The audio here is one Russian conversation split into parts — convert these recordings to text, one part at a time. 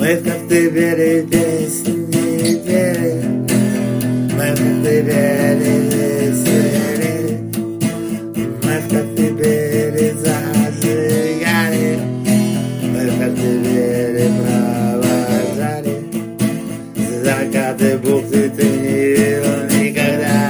Мы в Коктебеле песни пели, мы в Коктебеле веселили, мы в Коктебеле зажигали, мы в Коктебеле провожали. Закаты бухты ты не видел никогда,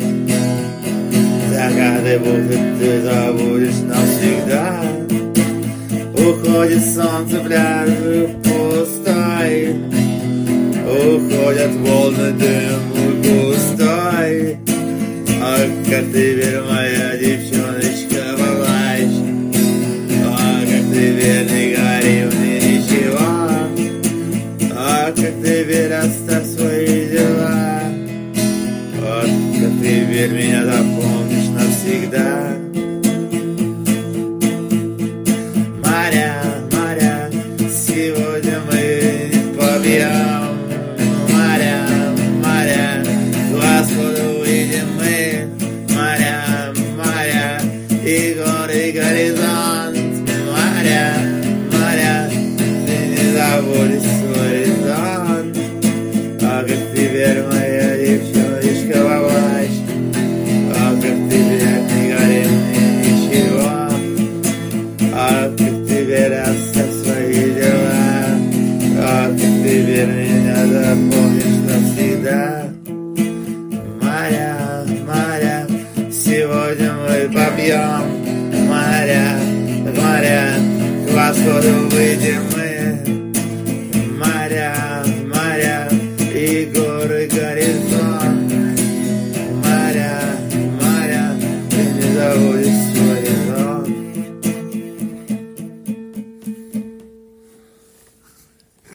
закаты бухты ты забудешь навсегда. Уходит солнце, пляжи пустой, уходят волны, дым густой. Ах, Коктебель, моя девчоночка, поплачь, ах, Коктебель, не говори мне ничего, ах, Коктебель, оставь свои дела, ах, Коктебель, меня запомнишь навсегда. Сегодня мы побьем моря, моря, к восходу выйдем мы, моря, моря, и горы, и горизонт, моря, моря, ты не забудешь свой сон, а как теперь моя девчоночка поплачь, а как теперь не говори мне ничего, а как теперь оставь свои дела, а как теперь меня запомнишь навсегда. Моря, моря, сегодня мы побьем моря, моря, к восходу выйдем мы, моря, моря, и горы горят.